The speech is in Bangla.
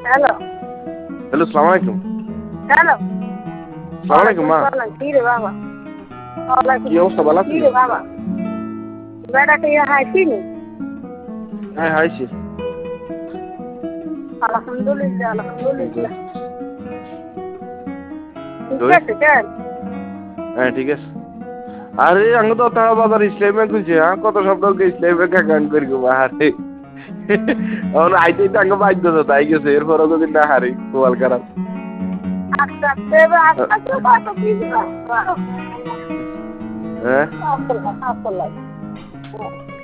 হ্যালো হ্যালো, সালাম আলাইকুম। হ্যালো সালাম আলাইকুম মা। কি রে বাবা কি অবস্থা, ভালো কি আছেন? রে বাবা বেড়াতে হাসিনি হ্যাঁ, হাইছি। আলহামদুলিল্লাহ আলহামদুলিল্লাহ ঠিক তুই? আছে কেন হ্যাঁ, ঠিক আছে। আরে আঙ্গ তো তারা বাজার ইসলামী ব্যাংক হয়েছে, হ্যাঁ কত শব্দ ইসলামী ব্যাংক অ্যাকাউন্ট করি গো আরে এখন আইতেই তো আঙ্গ বাধ্য তো তাই গেছে, এরপরও যদি না হারি মোবাইল খারাপ। আচ্ছা দেবে আচ্ছা কত কি হ্যাঁ আসলে